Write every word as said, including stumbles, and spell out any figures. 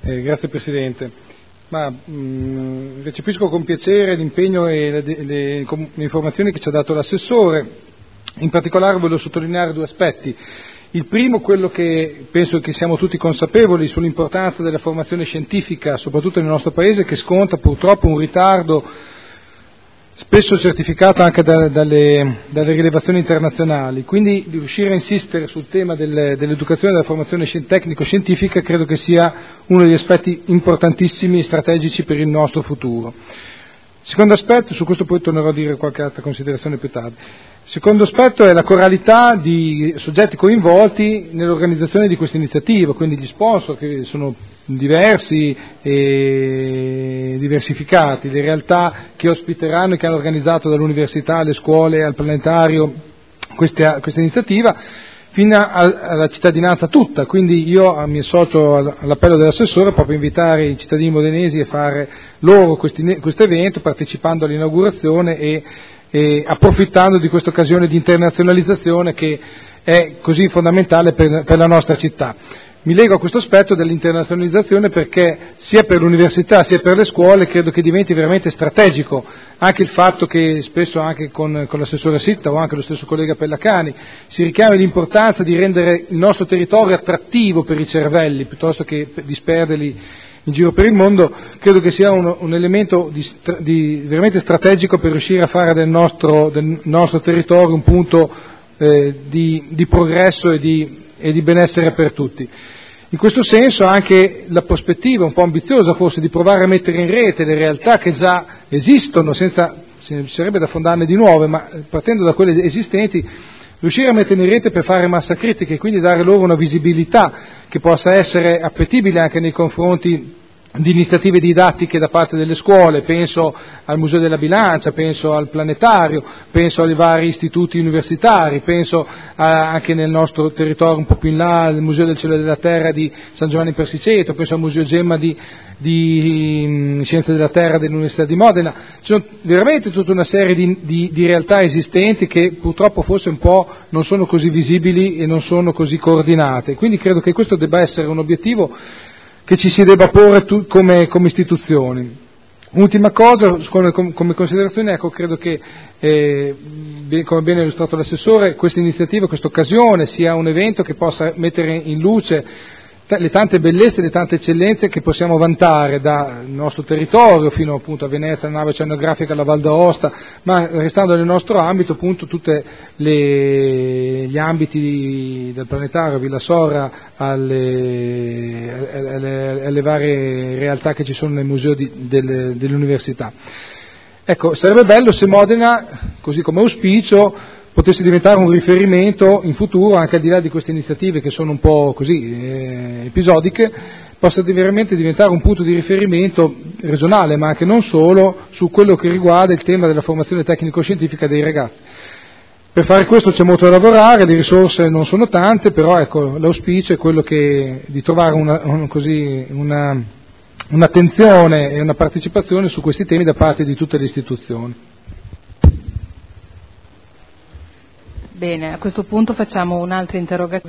Eh, grazie Presidente. Ma, mh, recepisco con piacere l'impegno e le, le, le informazioni che ci ha dato l'assessore. In particolare voglio sottolineare due aspetti. Il primo, quello che penso che siamo tutti consapevoli sull'importanza della formazione scientifica, soprattutto nel nostro Paese, che sconta purtroppo un ritardo spesso certificato anche da, dalle, dalle rilevazioni internazionali. Quindi riuscire a insistere sul tema del, dell'educazione e della formazione tecnico-scientifica credo che sia uno degli aspetti importantissimi e strategici per il nostro futuro. Secondo aspetto, su questo poi tornerò a dire qualche altra considerazione più tardi. Secondo aspetto è la coralità di soggetti coinvolti nell'organizzazione di questa iniziativa, quindi gli sponsor che sono diversi e diversificati, le realtà che ospiteranno e che hanno organizzato dall'università alle scuole al planetario questa, questa iniziativa, fino alla cittadinanza tutta. Quindi io mi associo all'appello dell'assessore proprio invitare i cittadini modenesi a fare loro questo evento, partecipando all'inaugurazione e, e approfittando di questa occasione di internazionalizzazione che è così fondamentale per, per la nostra città. Mi lego a questo aspetto dell'internazionalizzazione perché sia per l'università sia per le scuole credo che diventi veramente strategico anche il fatto che spesso anche con, con l'assessore Sitta o anche lo stesso collega Pellacani si richiami l'importanza di rendere il nostro territorio attrattivo per i cervelli piuttosto che disperderli in giro per il mondo. Credo che sia un, un elemento di, di, veramente strategico per riuscire a fare del nostro, del nostro territorio un punto eh, di, di progresso e di, e di benessere per tutti. In questo senso anche la prospettiva un po' ambiziosa forse di provare a mettere in rete le realtà che già esistono, senza, ci sarebbe da fondarne di nuove, ma partendo da quelle esistenti, riuscire a mettere in rete per fare massa critica e quindi dare loro una visibilità che possa essere appetibile anche nei confronti di iniziative didattiche da parte delle scuole, penso al Museo della Bilancia, penso al Planetario, penso ai vari istituti universitari, penso a, anche nel nostro territorio un po' più in là al Museo del Cielo e della Terra di San Giovanni Persiceto, penso al Museo Gemma di, di mh, Scienze della Terra dell'Università di Modena. Ci sono veramente tutta una serie di, di, di realtà esistenti che purtroppo forse un po' non sono così visibili e non sono così coordinate, quindi credo che questo debba essere un obiettivo che ci si debba porre tu, come, come istituzioni. Ultima cosa, come, come considerazione, ecco, credo che, eh, come ben illustrato l'assessore, questa iniziativa, questa occasione sia un evento che possa mettere in luce le tante bellezze, le tante eccellenze che possiamo vantare dal nostro territorio fino appunto a Venezia, la nave oceanografica, alla Val d'Aosta, ma restando nel nostro ambito appunto tutti gli ambiti del planetario, Villa Sorra, alle, alle, alle varie realtà che ci sono nel museo di, delle, dell'università. Ecco, sarebbe bello se Modena, così come auspicio, potesse diventare un riferimento in futuro, anche al di là di queste iniziative che sono un po' così eh, episodiche, possa veramente diventare un punto di riferimento regionale, ma anche non solo, su quello che riguarda il tema della formazione tecnico-scientifica dei ragazzi. Per fare questo c'è molto da lavorare, le risorse non sono tante, però ecco, l'auspicio è quello che, di trovare una, un, così, una, un'attenzione e una partecipazione su questi temi da parte di tutte le istituzioni. Bene, a questo punto facciamo un'altra interrogazione.